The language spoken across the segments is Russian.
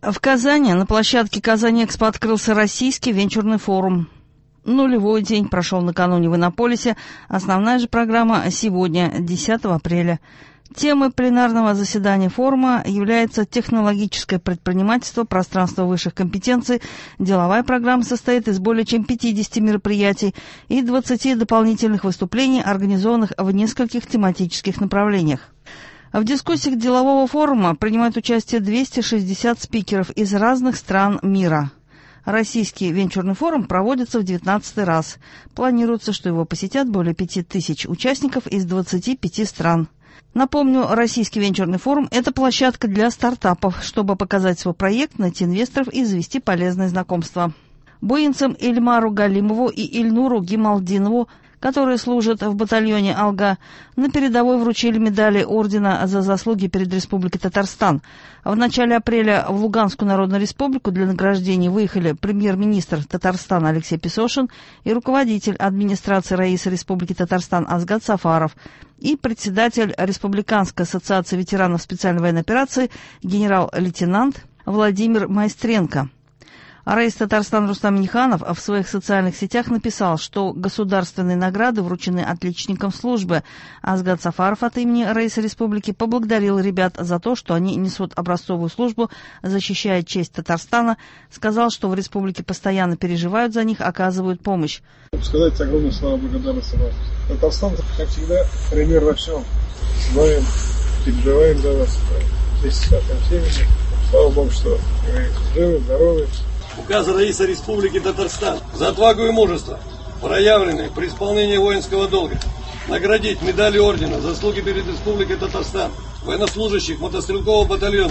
В Казани на площадке «Казань-Экспо» открылся российский венчурный форум. Нулевой день прошел накануне в Иннополисе. Основная же программа сегодня, 10 апреля. Темой пленарного заседания форума является технологическое предпринимательство, пространство высших компетенций. Деловая программа состоит из более чем 50 мероприятий и 20 дополнительных выступлений, организованных в нескольких тематических направлениях. В дискуссиях делового форума принимают участие 260 спикеров из разных стран мира. Российский венчурный форум проводится в 19-й раз. Планируется, что его посетят более 5000 участников из 25 стран. Напомню, Российский венчурный форум – это площадка для стартапов, чтобы показать свой проект, найти инвесторов и завести полезные знакомства. Буинцам Ильмару Галимову и Ильнуру Гималдинову, которые служат в батальоне «Алга», на передовой вручили медали ордена за заслуги перед Республикой Татарстан. В начале апреля в Луганскую Народную Республику для награждения выехали премьер-министр Татарстана Алексей Песошин и руководитель администрации Раисы Республики Татарстан Азгат Сафаров и председатель Республиканской ассоциации ветеранов специальной военной операции генерал-лейтенант Владимир Майстренко. Раис Татарстан Рустам Минниханов в своих социальных сетях написал, что государственные награды вручены отличникам службы. Азгат Сафаров от имени Раиса Республики поблагодарил ребят за то, что они несут образцовую службу, защищая честь Татарстана. Сказал, что в республике постоянно переживают за них, оказывают помощь. Сказать огромное слова благодарности вам. Татарстан, как всегда, пример во всем. Знаем, переживаем за вас. Вместе со всеми. Слава Богу, что вы живы, здоровы. Указ Раиса Республики Татарстан за отвагу и мужество, проявленные при исполнении воинского долга, наградить медалью ордена заслуги перед Республикой Татарстан военнослужащих мотострелкового батальона.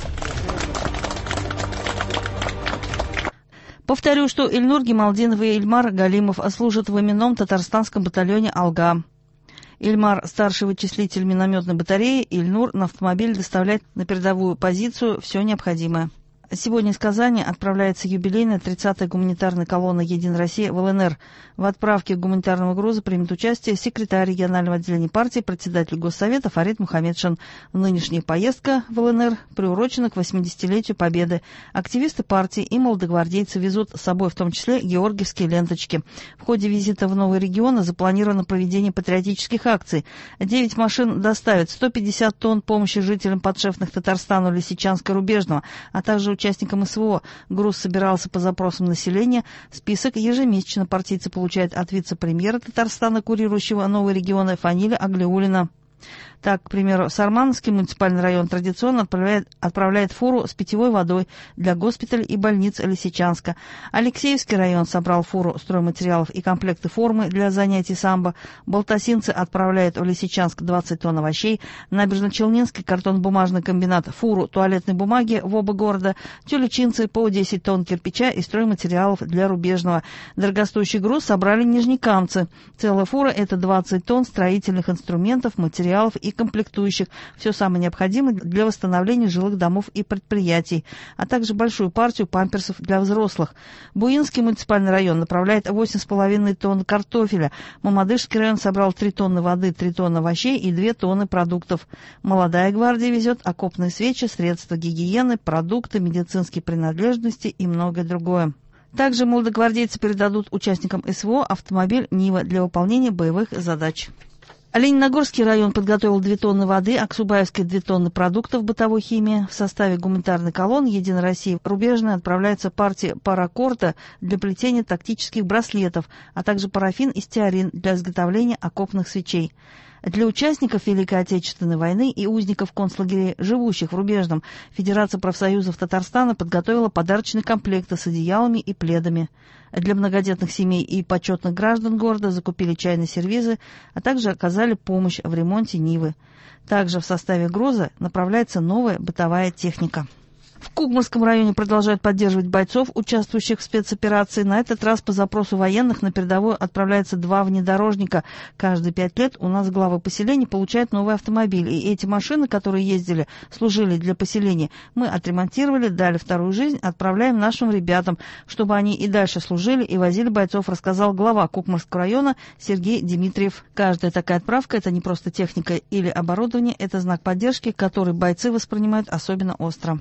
Повторю, что Ильнур Гималдинов и Ильмар Галимов служат в именном татарстанском батальоне «Алга». Ильмар – старший вычислитель минометной батареи, Ильнур на автомобиле доставляет на передовую позицию все необходимое. Сегодня из Казани отправляется юбилейная 30-я гуманитарная колонна «Единая Россия» в ЛНР. В отправке гуманитарного груза примет участие секретарь регионального отделения партии, председатель Госсовета Фарид Мухаммедшин. Нынешняя поездка в ЛНР приурочена к 80-летию Победы. Активисты партии и молодогвардейцы везут с собой в том числе георгиевские ленточки. В ходе визита в новые регионы запланировано проведение патриотических акций. 9 машин доставят 150 тонн помощи жителям подшефных Татарстану, Лисичанска, Рубежного, а также участникам СВО. Груз собирался по запросам населения. Список ежемесячно партийцы получают от вице-премьера Татарстана, курирующего новые регионы, Фаниля Аглиуллина. Так, к примеру, Сармановский муниципальный район традиционно отправляет фуру с питьевой водой для госпиталей и больниц Лисичанска. Алексеевский район собрал фуру стройматериалов и комплекты формы для занятий самбо. Балтасинцы отправляют в Лисичанск 20 тонн овощей. Набережно-Челнинский картон-бумажный комбинат фуру туалетной бумаги в оба города. Тюлечинцы по 10 тонн кирпича и стройматериалов для Рубежного. Дорогостоящий груз собрали нижнекамцы. Целая фура – это 20 тонн строительных инструментов, материалов и комплектующих, все самое необходимое для восстановления жилых домов и предприятий, а также большую партию памперсов для взрослых. Буинский муниципальный район направляет 8,5 тонн картофеля. Мамадышский район собрал 3 тонны воды, 3 тонны овощей и 2 тонны продуктов. Молодая гвардия везет окопные свечи, средства гигиены, продукты, медицинские принадлежности и многое другое. Также молодогвардейцы передадут участникам СВО автомобиль «Нива» для выполнения боевых задач. Лениногорский район подготовил 2 тонны воды, Аксубаевский 2 тонны продуктов бытовой химии. В составе гуманитарной колонны «Единой России» Рубежная отправляется партия паракорда для плетения тактических браслетов, а также парафин и стеарин для изготовления окопных свечей. Для участников Великой Отечественной войны и узников концлагерей, живущих в Рубежном, Федерация профсоюзов Татарстана подготовила подарочные комплекты с одеялами и пледами. Для многодетных семей и почетных граждан города закупили чайные сервизы, а также оказали помощь в ремонте Нивы. Также в составе груза направляется новая бытовая техника. В Кугмурском районе продолжают поддерживать бойцов, участвующих в спецоперации. На этот раз по запросу военных на передовую отправляются 2 внедорожника. Каждые 5 лет у нас главы поселений получают новый автомобиль. И эти машины, которые ездили, служили для поселения, мы отремонтировали, дали вторую жизнь, отправляем нашим ребятам, чтобы они и дальше служили и возили бойцов, рассказал глава Кугмурского района Сергей Дмитриев. Каждая такая отправка – это не просто техника или оборудование, это знак поддержки, который бойцы воспринимают особенно остро.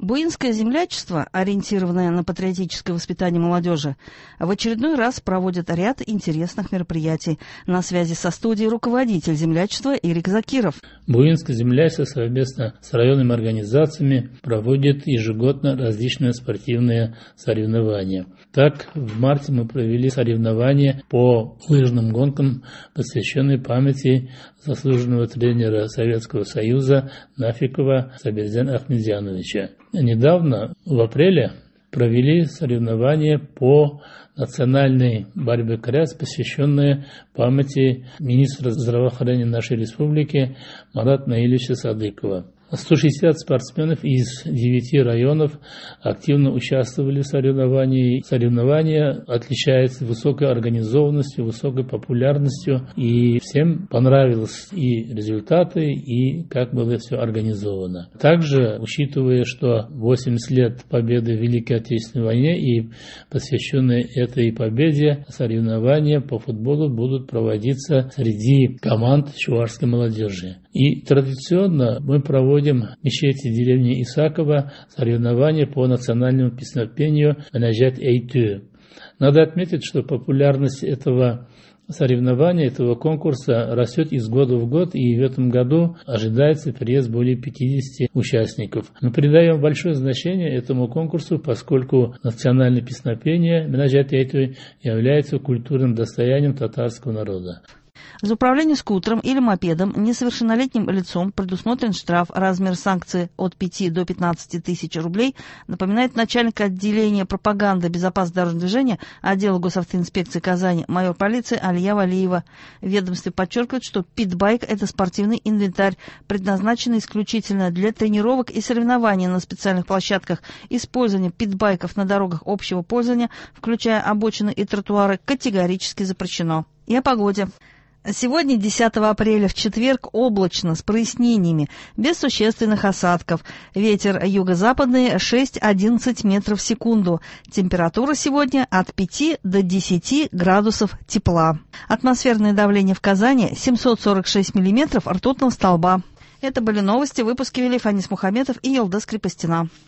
Буинское землячество, ориентированное на патриотическое воспитание молодежи, в очередной раз проводит ряд интересных мероприятий. На связи со студией руководитель землячества Ирик Закиров. Буинское землячество совместно с районными организациями проводит ежегодно различные спортивные соревнования. Так, в марте мы провели соревнования по лыжным гонкам, посвященные памяти заслуженного тренера Советского Союза Нафикова Сабирзяна Ахмедзяновича. Недавно, в апреле, провели соревнования по национальной борьбе КРЯС, посвященные памяти министра здравоохранения нашей республики Марата Наилевича Садыкова. 160 спортсменов из 9 районов активно участвовали в соревновании. Соревнования отличаются высокой организованностью, высокой популярностью. И всем понравились и результаты, и как было все организовано. Также, учитывая, что 80 лет победы в Великой Отечественной войне и посвященные этой победе, соревнования по футболу будут проводиться среди команд чувашской молодежи. И традиционно мы проводим в мечети деревни Исакова соревнования по национальному песнопению «Наджат Эйту». Надо отметить, что популярность этого соревнования, этого конкурса растет из года в год, и в этом году ожидается приезд более 50 участников. Мы придаем большое значение этому конкурсу, поскольку национальное песнопение «Наджат Эйту» является культурным достоянием татарского народа. За управление скутером или мопедом несовершеннолетним лицом предусмотрен штраф. Размер санкции от 5 до 15 тысяч рублей, напоминает начальник отделения пропаганды безопасности дорожного движения отдела госавтоинспекции Казани майор полиции Алия Валиева. В ведомстве подчеркивают, что питбайк – это спортивный инвентарь, предназначенный исключительно для тренировок и соревнований на специальных площадках. Использование питбайков на дорогах общего пользования, включая обочины и тротуары, категорически запрещено. И о погоде. Сегодня, 10 апреля, в четверг, облачно, с прояснениями, без существенных осадков. Ветер юго-западный 6-11 метров в секунду. Температура сегодня от 5 до 10 градусов тепла. Атмосферное давление в Казани 746 миллиметров ртутного столба. Это были новости. Выпуски вели Фанис Мухаметов и Елдас Крепостина.